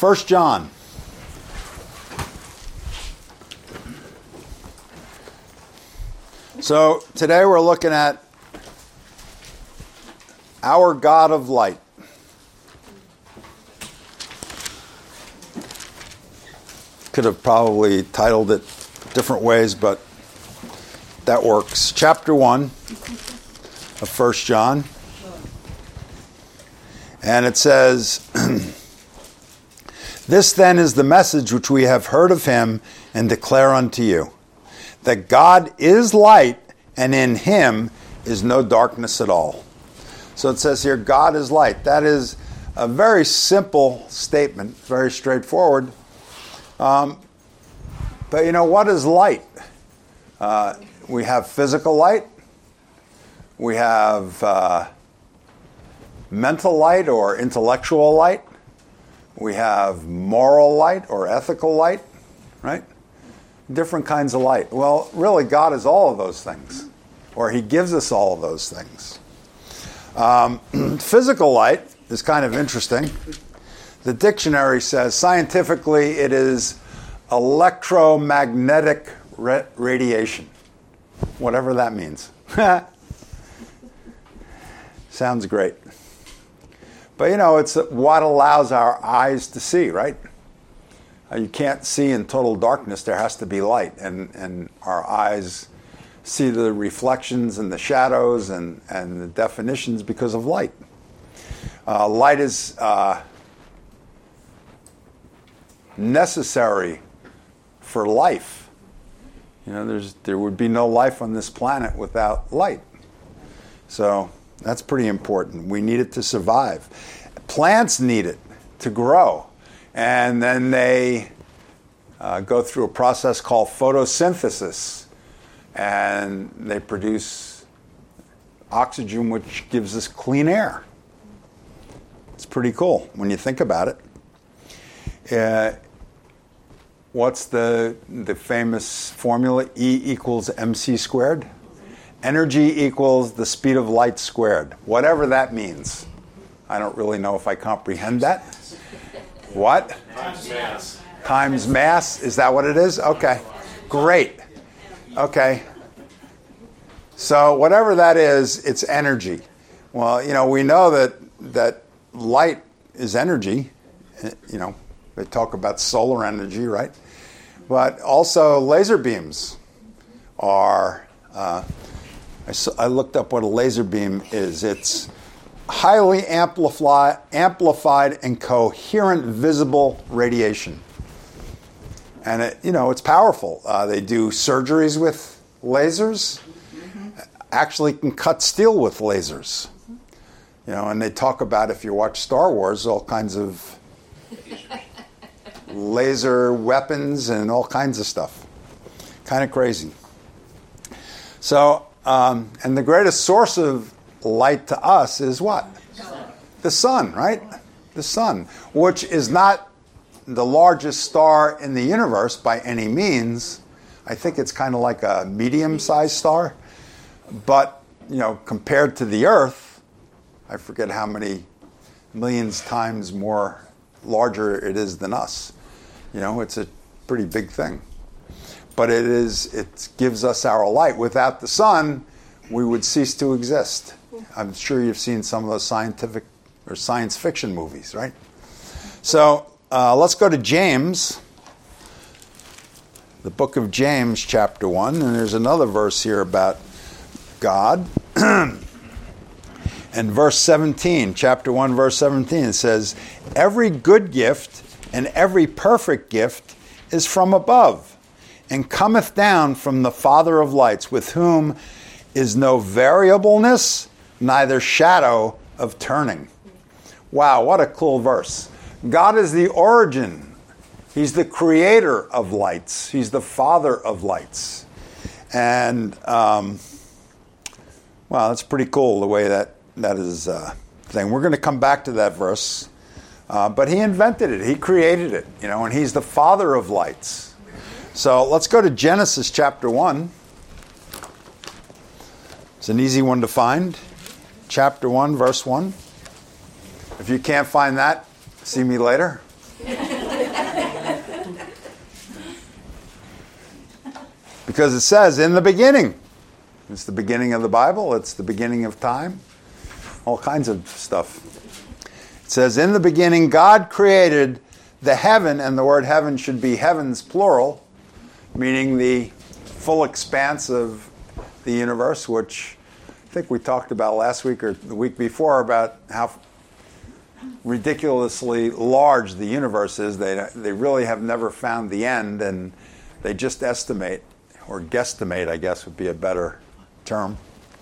1 John. So today we're looking at our God of light. Could have probably titled it different ways, but that works. Chapter 1 of 1 John. And it says, This then is the message which we have heard of him and declare unto you, that God is light, and in him is no darkness at all. So it says here, God is light. That is a very simple statement, very straightforward. But you know, what is light? We have physical light. We have mental light or intellectual light. We have moral light or ethical light, right? Different kinds of light. Well, really, God is all of those things, or he gives us all of those things. Physical light is kind of interesting. The dictionary says scientifically it is electromagnetic radiation, whatever that means. Sounds great. But you know, it's what allows our eyes to see, right? You can't see in total darkness. There has to be light, and our eyes see the reflections and the shadows and the definitions because of light. Light is necessary for life. You know, there would be no life on this planet without light. So that's pretty important. We need it to survive. Plants need it to grow. And then they go through a process called photosynthesis. And they produce oxygen, which gives us clean air. It's pretty cool when you think about it. What's the famous formula? E equals mc squared. Energy equals the speed of light squared. Whatever that means. I don't really know if I comprehend that. What? Times mass. Times mass? Is that what it is? Okay. Great. Okay. So whatever that is, it's energy. Well, you know, we know that light is energy. You know, they talk about solar energy, right? But also laser beams are... I looked up what a laser beam is. It's highly amplified and coherent visible radiation. And it's powerful. They do surgeries with lasers. Actually can cut steel with lasers. You know, and they talk about, if you watch Star Wars, all kinds of laser weapons and all kinds of stuff. Kind of crazy. So, and the greatest source of light to us is what? The sun, right? The sun, which is not the largest star in the universe by any means. I think it's kind of like a medium-sized star. But, you know, compared to the Earth, I forget how many millions times more larger it is than us. You know, it's a pretty big thing. But it gives us our light. Without the sun, we would cease to exist. I'm sure you've seen some of those scientific or science fiction movies, right? So let's go to James, the book of James, chapter 1. And there's another verse here about God. And verse 17, chapter 1, verse 17, it says, Every good gift and every perfect gift is from above, and cometh down from the Father of lights, with whom is no variableness, neither shadow of turning. Wow, what a cool verse. God is the origin. He's the creator of lights. He's the Father of lights. And, wow, that's pretty cool the way that is thing. We're going to come back to that verse. But he invented it. He created it, you know, and he's the Father of lights. So let's go to Genesis chapter 1. It's an easy one to find. Chapter 1, verse 1. If you can't find that, see me later. Because it says, in the beginning. It's the beginning of the Bible. It's the beginning of time. All kinds of stuff. It says, in the beginning, God created the heaven, and the word heaven should be heavens, plural, meaning the full expanse of the universe, which I think we talked about last week or the week before about how ridiculously large the universe is. They really have never found the end, and they just estimate, or guesstimate, I guess would be a better term.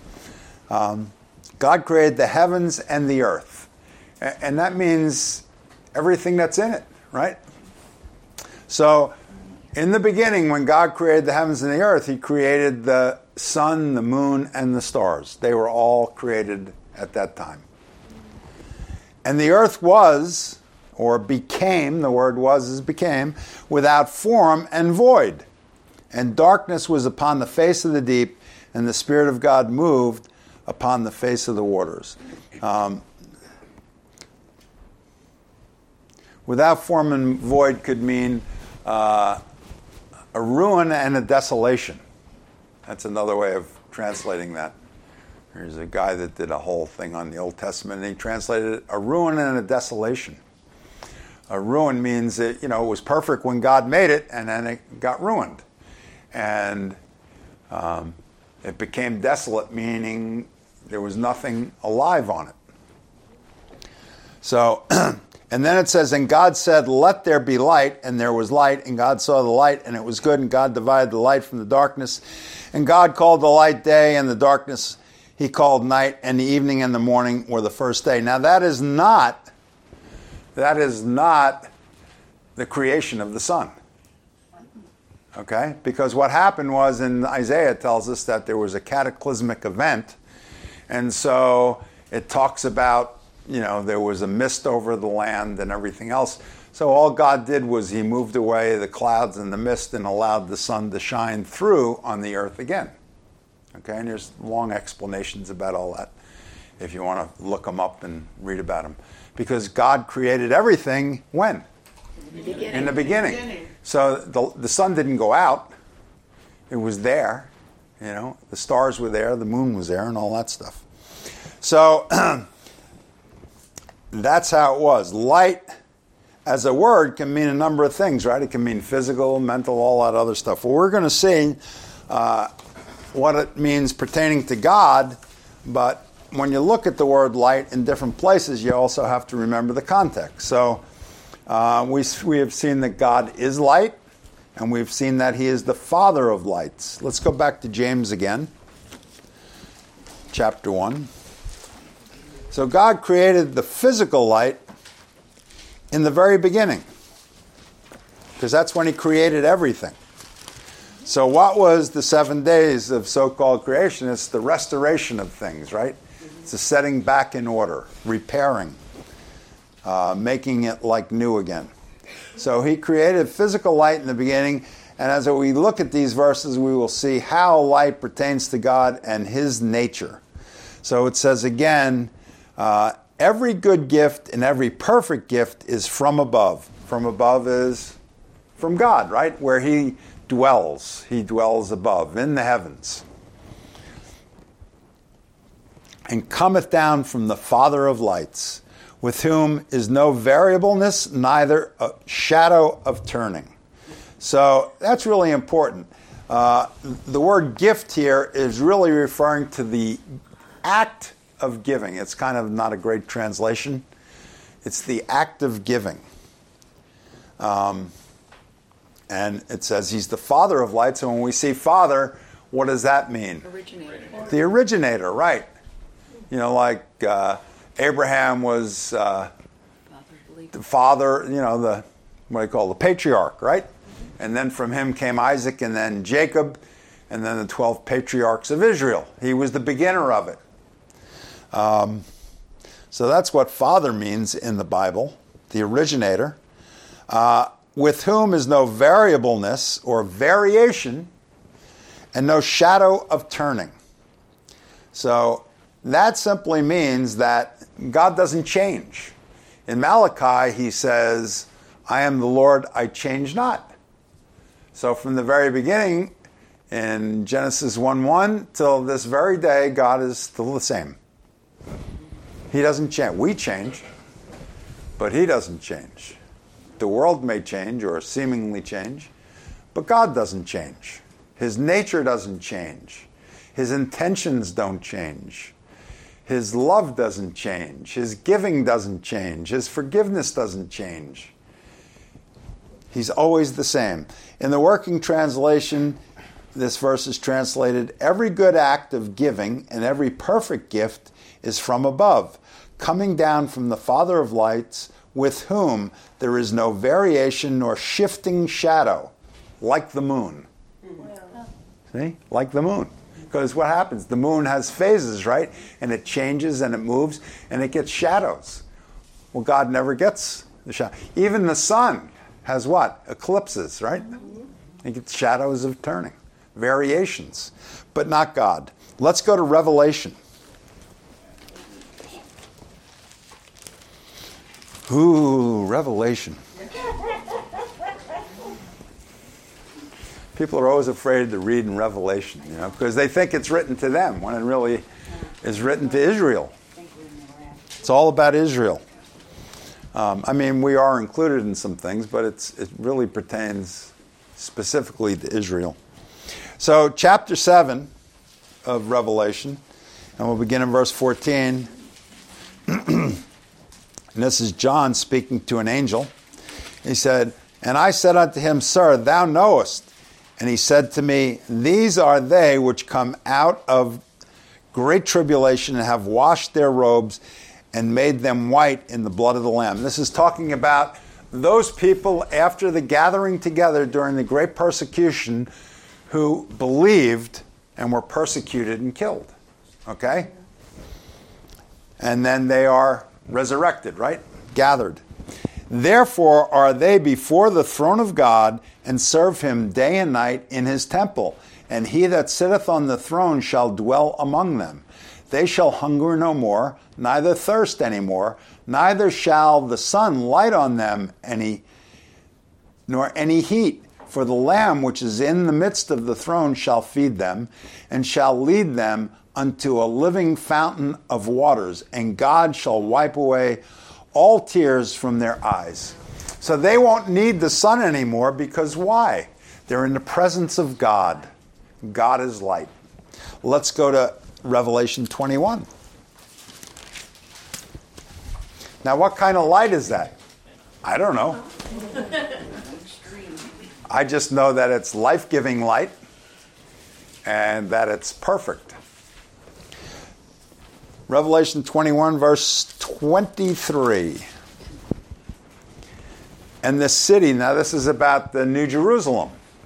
God created the heavens and the earth. And that means everything that's in it, right? So, in the beginning, when God created the heavens and the earth, he created the sun, the moon, and the stars. They were all created at that time. And the earth was, or became, the word was is became, without form and void. And darkness was upon the face of the deep, and the Spirit of God moved upon the face of the waters. Without form and void could mean a ruin and a desolation. That's another way of translating that. There's a guy that did a whole thing on the Old Testament, and he translated it a ruin and a desolation. A ruin means that, it was perfect when God made it, and then it got ruined. And it became desolate, meaning there was nothing alive on it. So, and then it says, and God said, let there be light, and there was light, and God saw the light, and it was good, and God divided the light from the darkness. And God called the light day, and the darkness he called night, and the evening and the morning were the first day. Now that is not the creation of the sun. Okay? Because what happened was, in Isaiah it tells us that there was a cataclysmic event, and so it talks about, there was a mist over the land and everything else. So all God did was he moved away the clouds and the mist and allowed the sun to shine through on the earth again. Okay, and there's long explanations about all that if you want to look them up and read about them. Because God created everything when? In the beginning. So the sun didn't go out. It was there. The stars were there, the moon was there, and all that stuff. So that's how it was. Light, as a word, can mean a number of things, right? It can mean physical, mental, all that other stuff. Well, we're going to see what it means pertaining to God, but when you look at the word light in different places, you also have to remember the context. So we have seen that God is light, and we've seen that he is the Father of lights. Let's go back to James again, chapter 1. So God created the physical light in the very beginning, because that's when he created everything. So what was the 7 days of so-called creation? It's the restoration of things, right? It's the setting back in order, repairing, making it like new again. So he created physical light in the beginning, and as we look at these verses, we will see how light pertains to God and his nature. So it says again, every good gift and every perfect gift is from above. From above is from God, right? Where he dwells. He dwells above, in the heavens. And cometh down from the Father of lights, with whom is no variableness, neither a shadow of turning. So that's really important. The word gift here is really referring to the act of giving. It's kind of not a great translation. It's the act of giving. And it says he's the Father of lights. And when we see Father, what does that mean? Originator. The originator, right. Like Abraham was the father, the patriarch, right? And then from him came Isaac, and then Jacob, and then the 12 patriarchs of Israel. He was the beginner of it. So that's what Father means in the Bible, the originator. With whom is no variableness or variation, and no shadow of turning. So that simply means that God doesn't change. In Malachi, he says, I am the Lord, I change not. So from the very beginning, in Genesis 1:1 till this very day, God is still the same. He doesn't change. We change, but he doesn't change. The world may change or seemingly change, but God doesn't change. His nature doesn't change. His intentions don't change. His love doesn't change. His giving doesn't change. His forgiveness doesn't change. He's always the same. In the Working Translation, this verse is translated, "Every good act of giving and every perfect gift is from above, coming down from the Father of lights, with whom there is no variation nor shifting shadow, like the moon." See? Like the moon. Because what happens? The moon has phases, right? And it changes and it moves and it gets shadows. Well, God never gets the shadow. Even the sun has what? Eclipses, right? It gets shadows of turning. Variations. But not God. Let's go to Revelation. Ooh, Revelation. People are always afraid to read in Revelation, because they think it's written to them when it really is written to Israel. It's all about Israel. We are included in some things, but it really pertains specifically to Israel. So, chapter 7 of Revelation, and we'll begin in verse 14. And this is John speaking to an angel. He said, "And I said unto him, Sir, thou knowest. And he said to me, These are they which come out of great tribulation and have washed their robes and made them white in the blood of the Lamb." This is talking about those people after the gathering together during the great persecution who believed and were persecuted and killed. Okay? And then they are resurrected, right? Gathered. "Therefore are they before the throne of God, and serve him day and night in his temple. And he that sitteth on the throne shall dwell among them. They shall hunger no more, neither thirst any more, neither shall the sun light on them nor any heat. For the Lamb which is in the midst of the throne shall feed them, and shall lead them unto a living fountain of waters, and God shall wipe away all tears from their eyes." So they won't need the sun anymore, because why? They're in the presence of God. God is light. Let's go to Revelation 21. Now, what kind of light is that? I don't know. I just know that it's life-giving light and that it's perfect. Revelation 21, verse 23. "And the city," now this is about the New Jerusalem,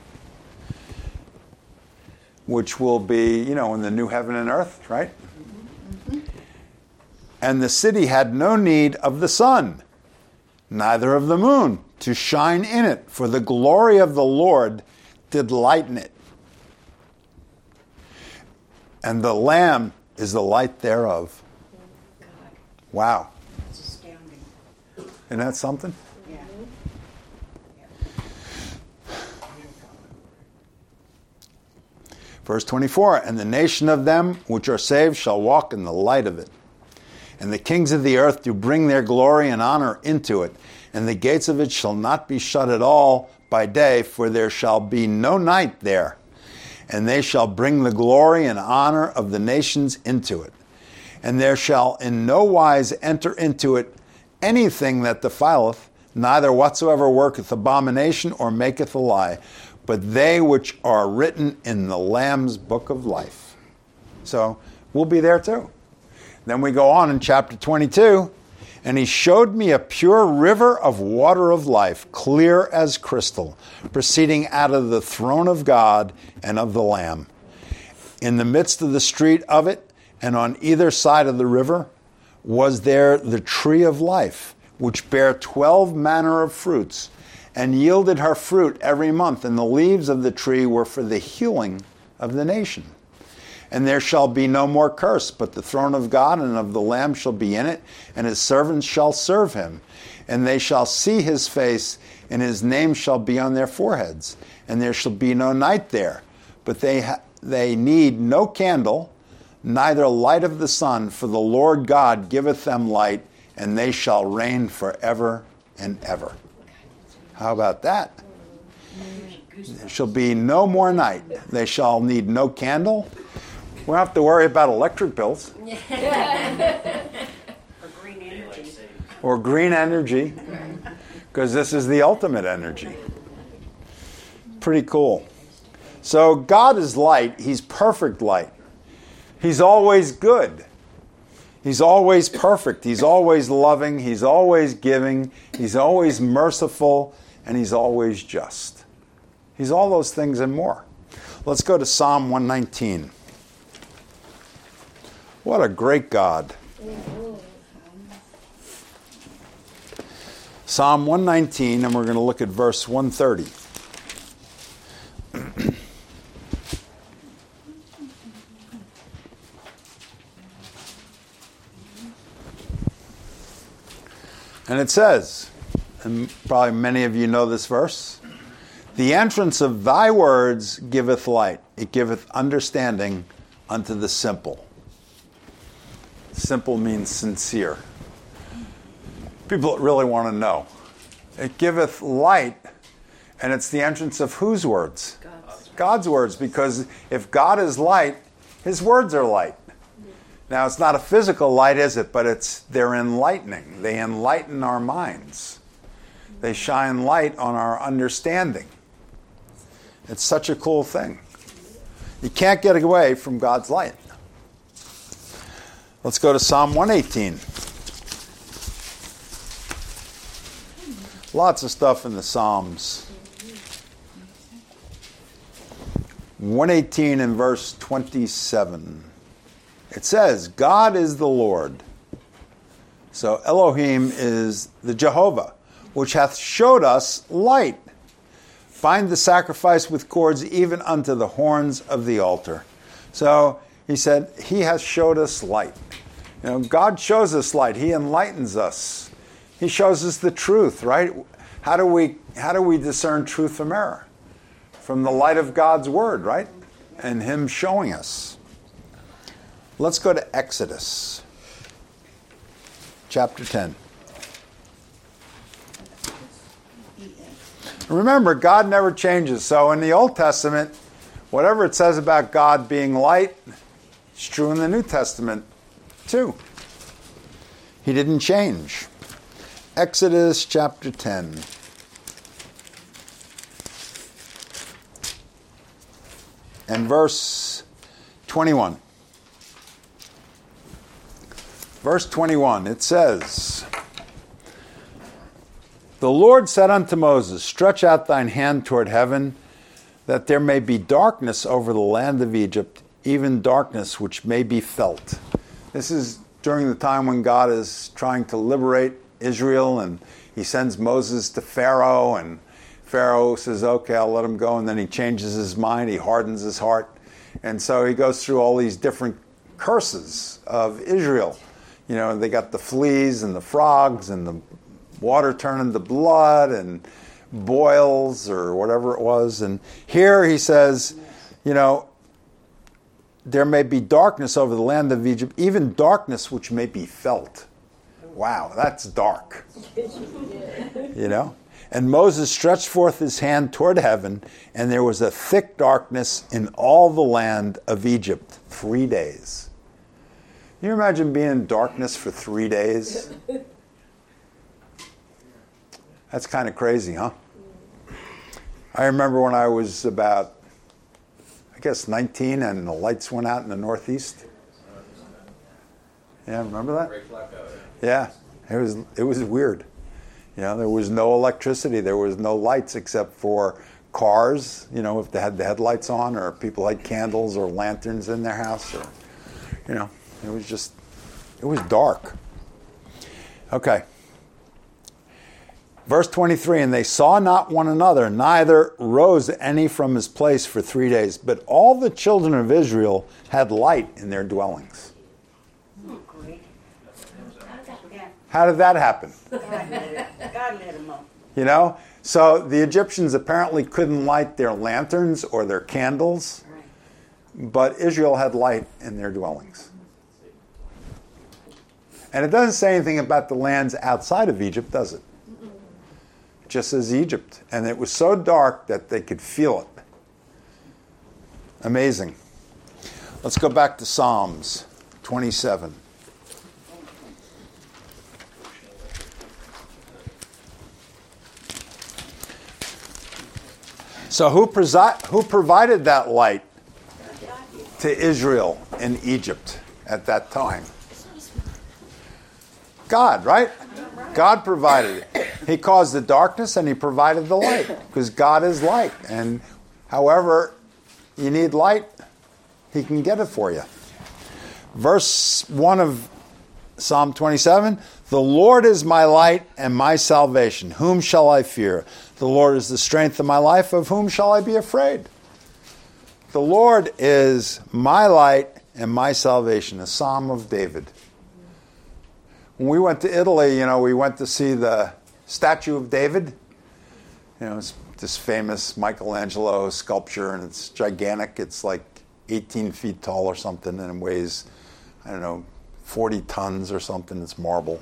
which will be, in the new heaven and earth, right? Mm-hmm. "And the city had no need of the sun, neither of the moon, to shine in it, for the glory of the Lord did lighten it. And the Lamb is the light thereof." Wow. That's astounding. Isn't that something? Yeah. Verse 24, "And the nation of them which are saved shall walk in the light of it. And the kings of the earth do bring their glory and honor into it. And the gates of it shall not be shut at all by day, for there shall be no night there. And they shall bring the glory and honor of the nations into it. And there shall in no wise enter into it anything that defileth, neither whatsoever worketh abomination or maketh a lie, but they which are written in the Lamb's book of life." So we'll be there too. Then we go on in chapter 22. "And he showed me a pure river of water of life, clear as crystal, proceeding out of the throne of God and of the Lamb. In the midst of the street of it, and on either side of the river, was there the tree of life, which bare 12 manner of fruits, and yielded her fruit every month. And the leaves of the tree were for the healing of the nation. And there shall be no more curse, but the throne of God and of the Lamb shall be in it, and his servants shall serve him. And they shall see his face, and his name shall be on their foreheads. And there shall be no night there, but they need no candle, neither light of the sun, for the Lord God giveth them light, and they shall reign forever and ever. How about that? There shall be no more night. They shall need no candle. We don't have to worry about electric bills. Or green energy. Because this is the ultimate energy. Pretty cool. So God is light. He's perfect light. He's always good. He's always perfect. He's always loving. He's always giving. He's always merciful. And he's always just. He's all those things and more. Let's go to Psalm 119. What a great God. Psalm 119, and we're going to look at verse 130. And it says, and probably many of you know this verse, the entrance of thy words giveth light. It giveth understanding unto the simple. Simple means sincere. People really want to know. It giveth light, and it's the entrance of whose words? God's words, because if God is light, his words are light. Now, it's not a physical light, is it? But they're enlightening. They enlighten our minds. They shine light on our understanding. It's such a cool thing. You can't get away from God's light. Let's go to Psalm 118. Lots of stuff in the Psalms. 118 and verse 27. It says, God is the Lord. So Elohim is the Jehovah, which hath showed us light. Bind the sacrifice with cords even unto the horns of the altar. So he said, he has showed us light. You know, God shows us light. He enlightens us. He shows us the truth, right? How do we discern truth from error? From the light of God's word, right? And him showing us. Let's go to Exodus, chapter 10. Remember, God never changes. So in the Old Testament, whatever it says about God being light, it's true in the New Testament too. He didn't change. Exodus chapter 10. And verse 21. Verse 21, it says, the Lord said unto Moses, stretch out thine hand toward heaven, that there may be darkness over the land of Egypt, even darkness which may be felt. This is during the time when God is trying to liberate Israel, and he sends Moses to Pharaoh, and Pharaoh says, okay, I'll let him go, and then he changes his mind, he hardens his heart. And so he goes through all these different curses of Israel. You know, they got the fleas and the frogs and the water turning to blood and boils or whatever it was. And here he says, you know, there may be darkness over the land of Egypt, even darkness which may be felt. Wow, that's dark. You know? And Moses stretched forth his hand toward heaven, and there was a thick darkness in all the land of Egypt 3 days. Can you imagine being in darkness for 3 days? That's kind of crazy, huh? I remember when I was about, I guess, 19 and the lights went out in the Northeast. Yeah, remember that? Yeah, it was weird. You know, there was no electricity. There was no lights except for cars, you know, if they had the headlights on, or people had candles or lanterns in their house. Or, you know, it was dark. Okay. Verse 23, and they saw not one another, neither rose any from his place for 3 days. But all the children of Israel had light in their dwellings. How did that happen? God let them up. You know? So the Egyptians apparently couldn't light their lanterns or their candles. Right. but Israel had light in their dwellings. And it doesn't say anything about the lands outside of Egypt, does it? It just says Egypt. And it was so dark that they could feel it. Amazing. Let's go back to Psalms 27. So who provided that light to Israel in Egypt at that time? God, right? God provided it. He caused the darkness and he provided the light because God is light. And however you need light, he can get it for you. Verse 1 of Psalm 27, the Lord is my light and my salvation. Whom shall I fear? The Lord is the strength of my life. Of whom shall I be afraid? The Lord is my light and my salvation. A Psalm of David. When we went to Italy, we went to see the statue of David. It's this famous Michelangelo sculpture, and it's gigantic. It's like 18 feet tall or something, and it weighs, 40 tons or something. It's marble.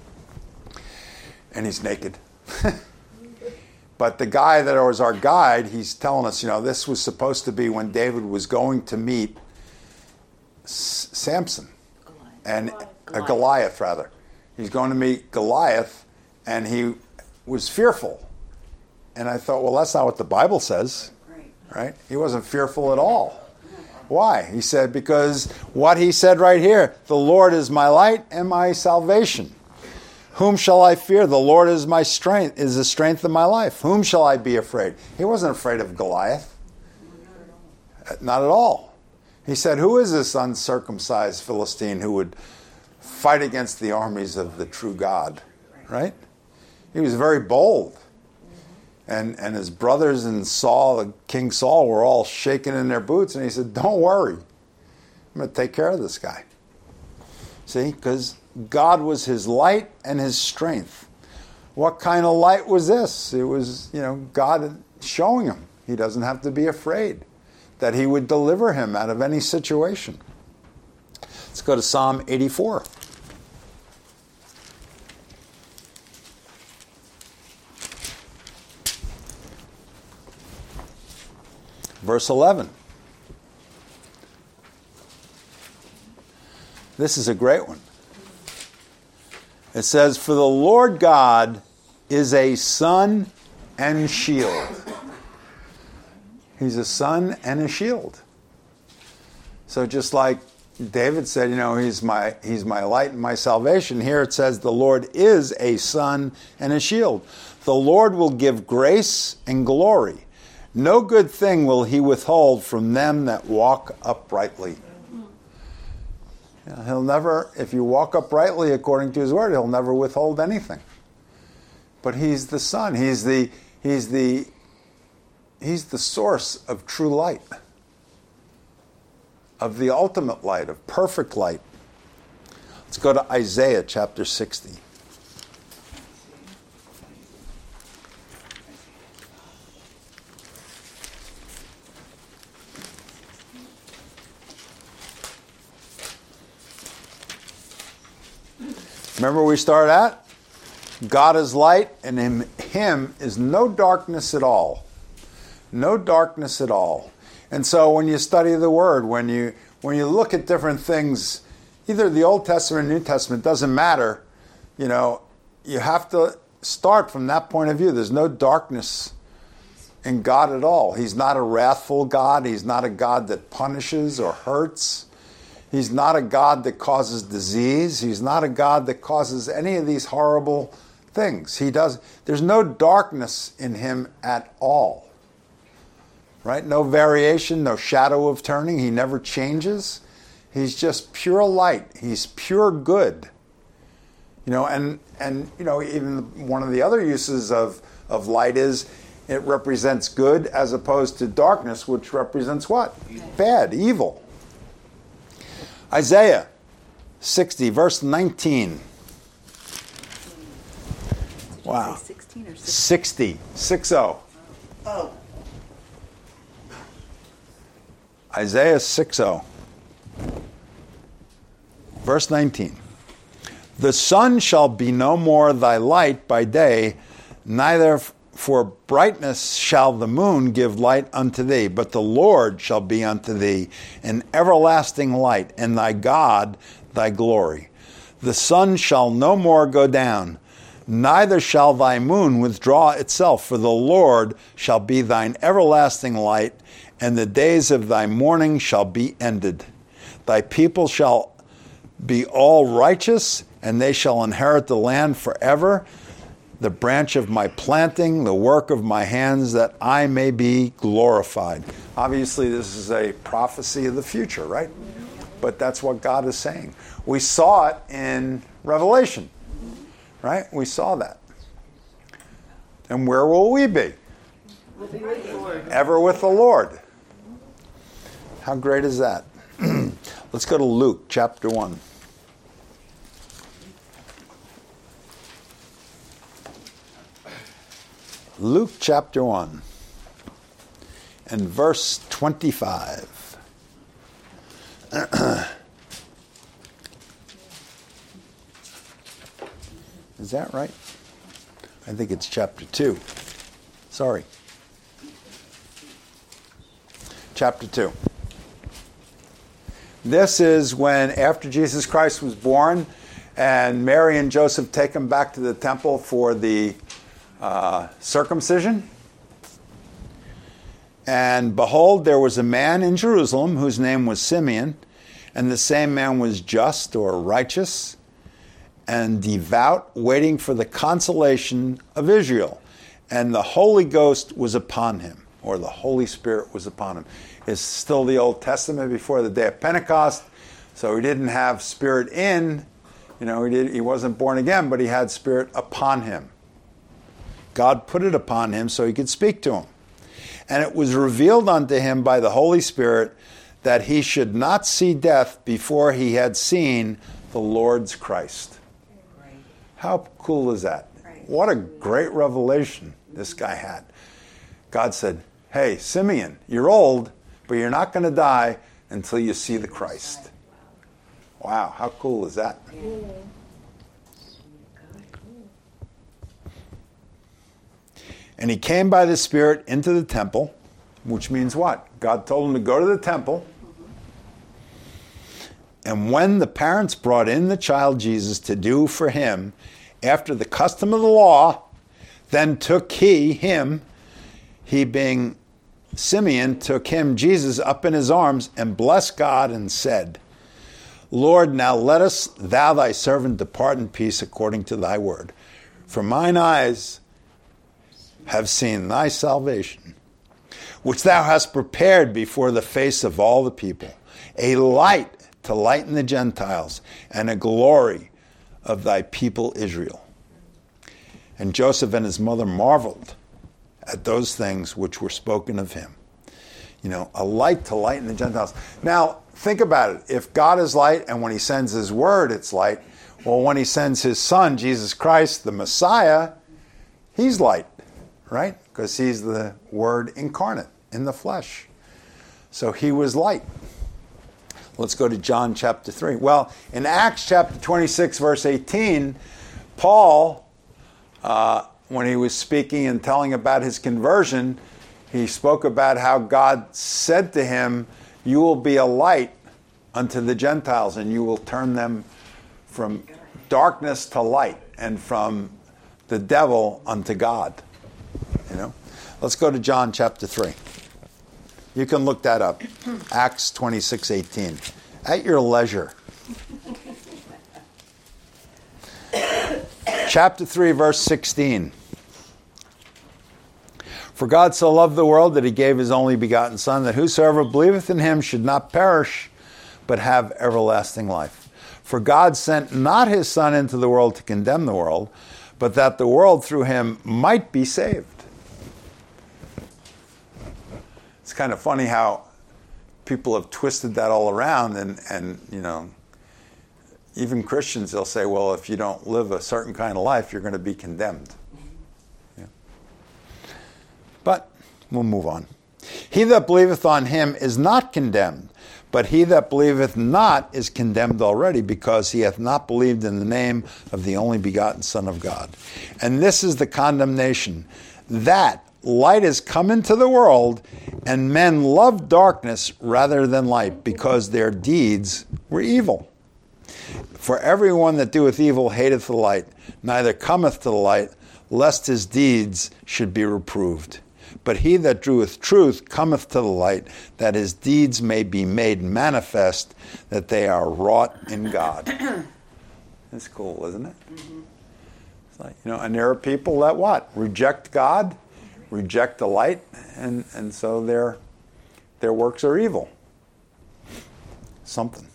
And he's naked. But the guy that was our guide, he's telling us, this was supposed to be when David was going to meet Samson. Goliath, rather. He's going to meet Goliath, and he was fearful. And I thought, well, that's not what the Bible says. Right? He wasn't fearful at all. Why? He said, because what he said right here, the Lord is my light and my salvation. Whom shall I fear? The Lord is my strength, is the strength of my life. Whom shall I be afraid? He wasn't afraid of Goliath. Not at all. He said, who is this uncircumcised Philistine who would fight against the armies of the true God? Right? He was very bold. And his brothers and King Saul were all shaking in their boots. And he said, don't worry. I'm going to take care of this guy. See, because God was his light and his strength. What kind of light was this? It was, God showing him he doesn't have to be afraid, that he would deliver him out of any situation. Let's go to Psalm 84. Verse 11. This is a great one. It says, for the Lord God is a sun and shield. He's a sun and a shield. So just like David said, he's my light and my salvation. Here it says the Lord is a sun and a shield. The Lord will give grace and glory. No good thing will he withhold from them that walk uprightly. He'll never, if you walk uprightly according to his word, he'll never withhold anything. But he's the sun. He's the source of true light, of the ultimate light, of perfect light. Let's go to Isaiah chapter 60. Remember where we started at? God is light, and in him is no darkness at all. No darkness at all. And so when you study the Word, when you look at different things, either the Old Testament or New Testament, doesn't matter. You have to start from that point of view. There's no darkness in God at all. He's not a wrathful God. He's not a God that punishes or hurts. He's not a God that causes disease. He's not a God that causes any of these horrible things. There's no darkness in him at all. Right? No variation, no shadow of turning. He never changes. He's just pure light. He's pure good. And even one of the other uses of light is it represents good as opposed to darkness, which represents what? Bad, evil. Isaiah 60, verse 19. Wow. 16 or 60. 60. Oh. Isaiah 6:0. Verse 19. The sun shall be no more thy light by day, neither for brightness shall the moon give light unto thee, but the Lord shall be unto thee an everlasting light, and thy God thy glory. The sun shall no more go down, neither shall thy moon withdraw itself, for the Lord shall be thine everlasting light, and the days of thy mourning shall be ended. Thy people shall be all righteous, and they shall inherit the land forever, the branch of my planting, the work of my hands, that I may be glorified. Obviously, this is a prophecy of the future, right? But that's what God is saying. We saw it in Revelation, right? We saw that. And where will we be? Ever with the Lord. How great is that? Let's go to Luke chapter 1. Luke chapter 1 and verse 25. Is that right? I think it's chapter 2. Sorry. Chapter 2. This is when, after Jesus Christ was born, and Mary and Joseph take him back to the temple for the circumcision. And behold, there was a man in Jerusalem whose name was Simeon, and the same man was just or righteous and devout, waiting for the consolation of Israel. And the Holy Ghost was upon him, or the Holy Spirit was upon him. It's still the Old Testament before the day of Pentecost, so he didn't have Spirit in. He wasn't born again, but he had Spirit upon him. God put it upon him so he could speak to him. And it was revealed unto him by the Holy Spirit that he should not see death before he had seen the Lord's Christ. How cool is that? What a great revelation this guy had. God said, hey, Simeon, you're old, but you're not going to die until you see the Christ. Wow, how cool is that? And he came by the Spirit into the temple, which means what? God told him to go to the temple. And when the parents brought in the child Jesus to do for him, after the custom of the law, then took he being Simeon, took him, Jesus, up in his arms and blessed God and said, Lord, now lettest thou thy servant depart in peace according to thy word. For mine eyes have seen thy salvation, which thou hast prepared before the face of all the people, a light to lighten the Gentiles, and a glory of thy people Israel. And Joseph and his mother marveled at those things which were spoken of him. A light to lighten the Gentiles. Now, think about it. If God is light, and when he sends his word, it's light, well, when he sends his son, Jesus Christ, the Messiah, he's light. Right? Because he's the Word incarnate in the flesh. So he was light. Let's go to John chapter 3. Well, in Acts chapter 26, verse 18, Paul, when he was speaking and telling about his conversion, he spoke about how God said to him, you will be a light unto the Gentiles, and you will turn them from darkness to light, and from the devil unto God. Let's go to John chapter 3. You can look that up. Acts 26:18. At your leisure. Chapter 3, verse 16. For God so loved the world that he gave his only begotten Son, that whosoever believeth in him should not perish, but have everlasting life. For God sent not his Son into the world to condemn the world, but that the world through him might be saved. It's kind of funny how people have twisted that all around, and even Christians, they'll say, well, if you don't live a certain kind of life, you're going to be condemned. Yeah. But we'll move on. He that believeth on him is not condemned, but he that believeth not is condemned already, because he hath not believed in the name of the only begotten Son of God. And this is the condemnation, that light is come into the world, and men love darkness rather than light, because their deeds were evil. For everyone that doeth evil hateth the light, neither cometh to the light, lest his deeds should be reproved. But he that doeth truth cometh to the light, that his deeds may be made manifest, that they are wrought in God. That's cool, isn't it? Mm-hmm. It's like, and there are people that what? Reject God, reject the light, and so their works are evil. Something.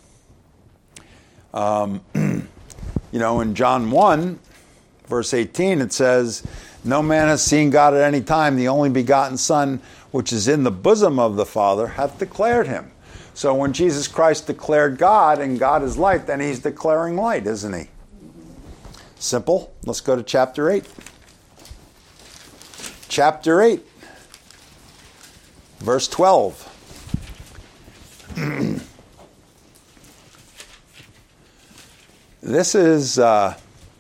In John 1, verse 18, it says, no man has seen God at any time. The only begotten Son, which is in the bosom of the Father, hath declared him. So when Jesus Christ declared God, and God is light, then he's declaring light, isn't he? Simple. Let's go to chapter 8. Chapter 8, verse 12. This is, I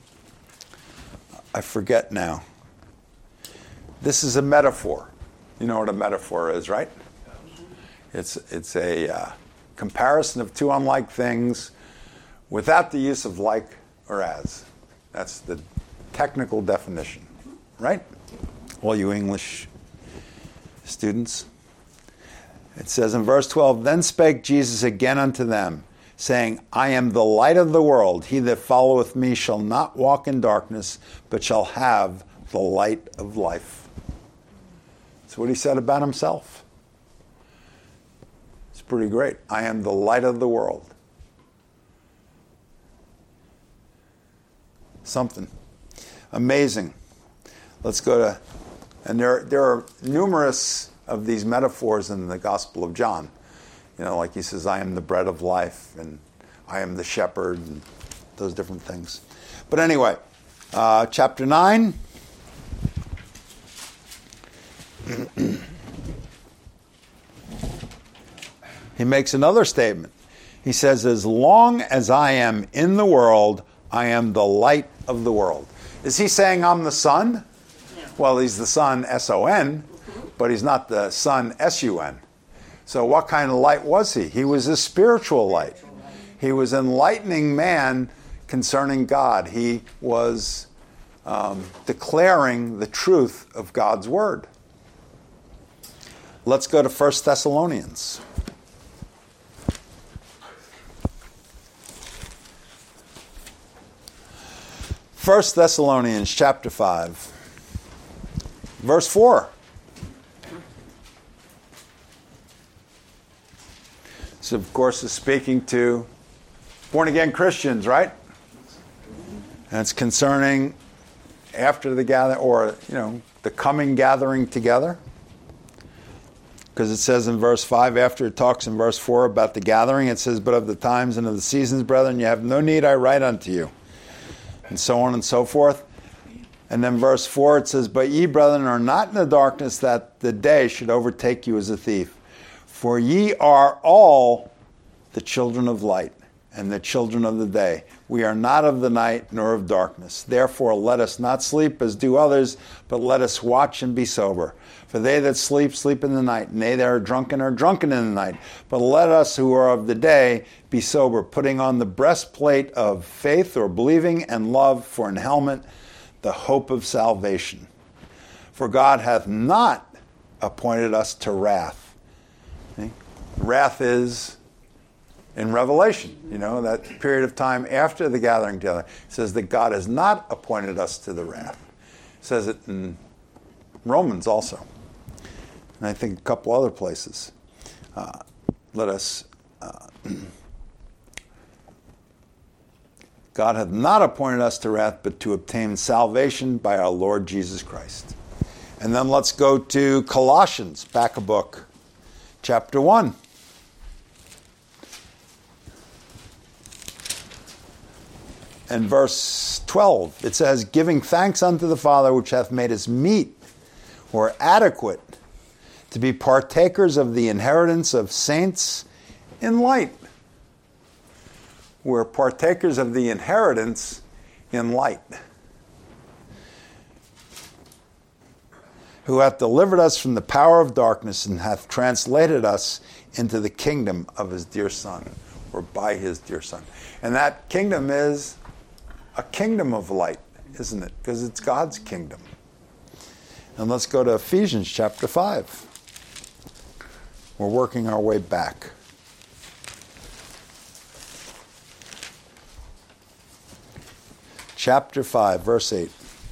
forget now. This is a metaphor. You know what a metaphor is, right? It's a comparison of two unlike things without the use of like or as. That's the technical definition, right? All you English students. It says in verse 12, then spake Jesus again unto them, saying, I am the light of the world. He that followeth me shall not walk in darkness, but shall have the light of life. That's what he said about himself. It's pretty great. I am the light of the world. Something amazing. Let's go to, and there are numerous of these metaphors in the Gospel of John. Like he says, I am the bread of life, and I am the shepherd, and those different things. But anyway, chapter 9. He makes another statement. He says, as long as I am in the world, I am the light of the world. Is he saying I'm the sun? Well, he's the Son, S-O-N, but he's not the Son, S-U-N. So what kind of light was he? He was a spiritual light. He was enlightening man concerning God. He was declaring the truth of God's word. Let's go to 1 Thessalonians. First Thessalonians chapter 5, verse 4. This, of course, is speaking to born-again Christians, right? And it's concerning after the gathering, or, the coming gathering together. Because it says in verse 5, after it talks in verse 4 about the gathering, it says, but of the times and of the seasons, brethren, you have no need I write unto you. And so on and so forth. And then verse 4, it says, but ye, brethren, are not in the darkness, that the day should overtake you as a thief. For ye are all the children of light, and the children of the day. We are not of the night, nor of darkness. Therefore let us not sleep as do others, but let us watch and be sober. For they that sleep, sleep in the night, and they that are drunken in the night. But let us who are of the day be sober, putting on the breastplate of faith or believing, and love for an helmet, the hope of salvation. For God hath not appointed us to wrath. See? Wrath is in Revelation, that period of time after the gathering together. It says that God has not appointed us to the wrath. It says it in Romans also. And I think a couple other places. God hath not appointed us to wrath, but to obtain salvation by our Lord Jesus Christ. And then let's go to Colossians, back a book, chapter 1. And verse 12, it says, giving thanks unto the Father, which hath made us meet, or adequate, to be partakers of the inheritance of saints in light. We're partakers of the inheritance in light. Who hath delivered us from the power of darkness and hath translated us into the kingdom of his dear Son, or by his dear Son. And that kingdom is a kingdom of light, isn't it? Because it's God's kingdom. And let's go to Ephesians chapter 5. We're working our way back. Chapter 5, verse 8.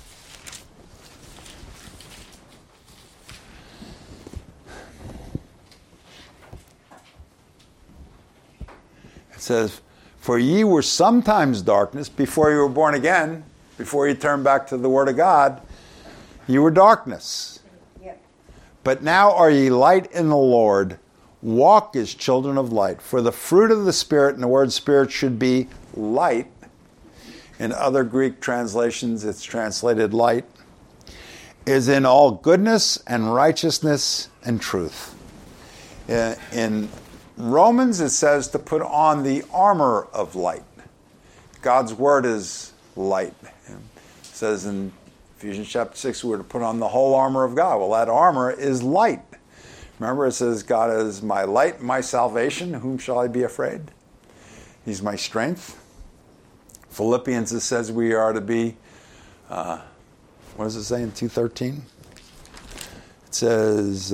It says, "For ye were sometimes darkness," before you were born again, before you turned back to the Word of God, you were darkness. Yep. "But now are ye light in the Lord. Walk as children of light. For the fruit of the Spirit," and the word Spirit should be light. In other Greek translations, it's translated light, "is in all goodness and righteousness and truth." In Romans, it says to put on the armor of light. God's word is light. It says in Ephesians chapter 6, we're to put on the whole armor of God. Well, that armor is light. Remember, it says, God is my light, my salvation. Whom shall I be afraid? He's my strength. Philippians, it says we are to be, what does it say in 2:13? It says,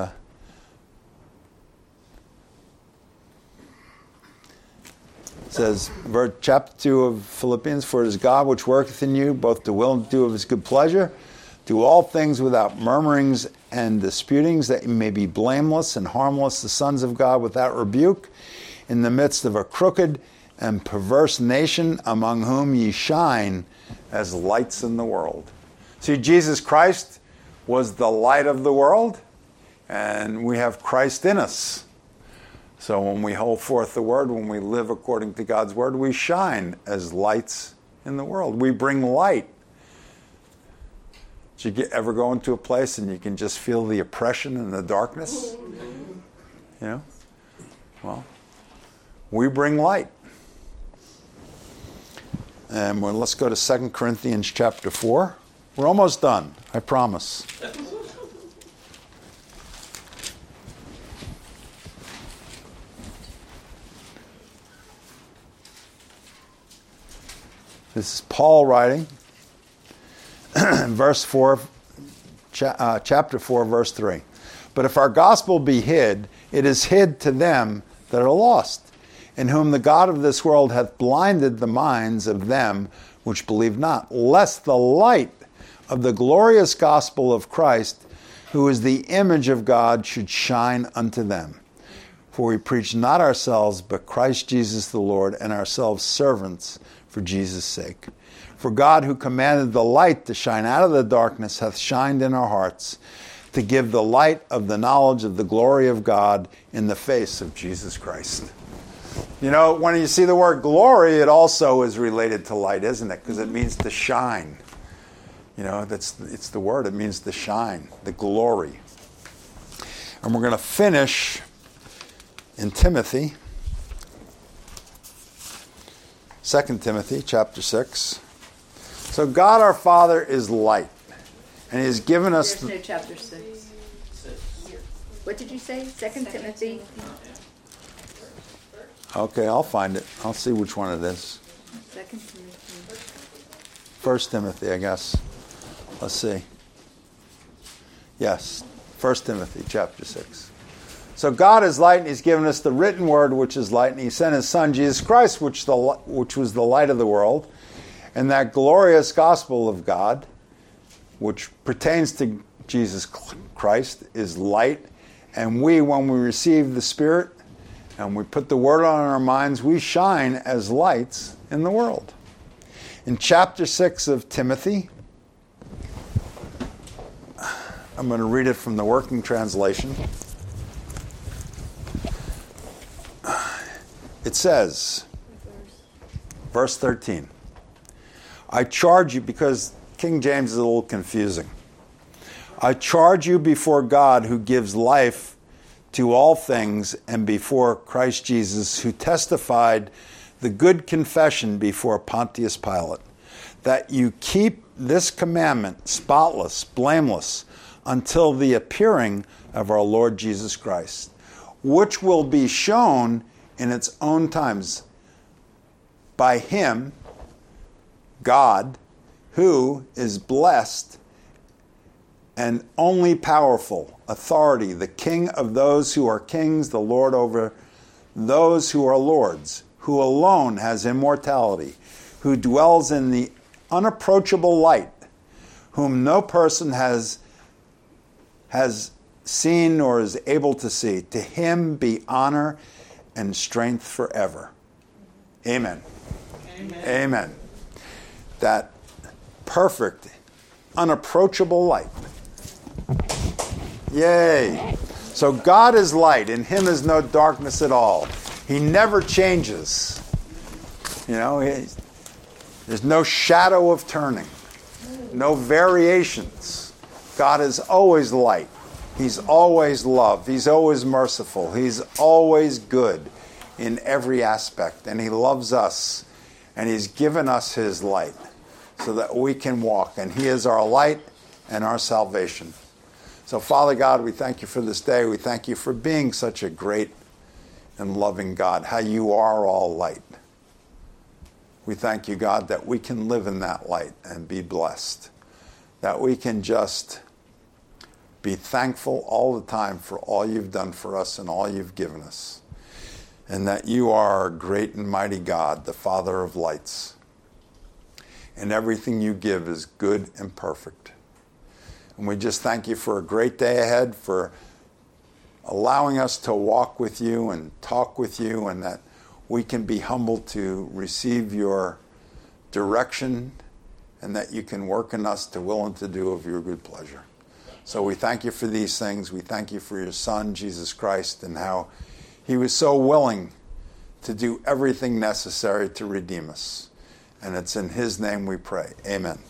chapter 2 of Philippians, "For it is God which worketh in you, both to will and to do of his good pleasure. Do all things without murmurings and disputings, that you may be blameless and harmless, the sons of God without rebuke, in the midst of a crooked and perverse nation, among whom ye shine as lights in the world." See, Jesus Christ was the light of the world, and we have Christ in us. So when we hold forth the word, when we live according to God's word, we shine as lights in the world. We bring light. Did you ever go into a place and you can just feel the oppression and the darkness? You know? Well, we bring light. And let's go to 2 Corinthians chapter 4. We're almost done, I promise. This is Paul writing, verse 4, chapter 4, verse 3. "But if our gospel be hid, it is hid to them that are lost, in whom the God of this world hath blinded the minds of them which believe not, lest the light of the glorious gospel of Christ, who is the image of God, should shine unto them. For we preach not ourselves, but Christ Jesus the Lord, and ourselves servants for Jesus' sake. For God, who commanded the light to shine out of the darkness, hath shined in our hearts, to give the light of the knowledge of the glory of God in the face of Jesus Christ." You know, when you see the word glory, it also is related to light, isn't it? Because it means to shine. You know, it's the word. It means to shine, the glory. And we're going to finish in Timothy. 2 Timothy chapter 6. So God our Father is light. And He has given us... There's no chapter 6. What did you say? 2 Timothy? Okay, I'll find it. I'll see which one it is. 2 Timothy. 1 Timothy, I guess. Let's see. Yes, 1 Timothy chapter 6. So God is light, and He's given us the written word, which is light, and He sent His Son, Jesus Christ, which was the light of the world. And that glorious gospel of God, which pertains to Jesus Christ, is light. And we, when we receive the Spirit and we put the word on our minds, we shine as lights in the world. In chapter 6 of Timothy, I'm going to read it from the Working Translation. It says, verse 13, "I charge you," because King James is a little confusing. I charge you before God who gives life to all things and before Christ Jesus who testified the good confession before Pontius Pilate, that you keep this commandment spotless, blameless, until the appearing of our Lord Jesus Christ, which will be shown in its own times by him, God, who is blessed and only powerful, authority, the King of those who are kings, the Lord over those who are lords, who alone has immortality, who dwells in the unapproachable light, whom no person has seen nor is able to see. To him be honor and strength forever. Amen. Amen. Amen. That perfect, unapproachable light. Yay. So God is light. In him is no darkness at all. He never changes. You know, there's no shadow of turning. No variations. God is always light. He's always love. He's always merciful. He's always good in every aspect. And he loves us. And he's given us his light so that we can walk. And he is our light and our salvation. So, Father God, we thank you for this day. We thank you for being such a great and loving God, how you are all light. We thank you, God, that we can live in that light and be blessed, that we can just be thankful all the time for all you've done for us and all you've given us, and that you are a great and mighty God, the Father of lights, and everything you give is good and perfect. And we just thank you for a great day ahead, for allowing us to walk with you and talk with you, and that we can be humbled to receive your direction, and that you can work in us to will and to do of your good pleasure. So we thank you for these things. We thank you for your Son, Jesus Christ, and how he was so willing to do everything necessary to redeem us. And it's in his name we pray. Amen.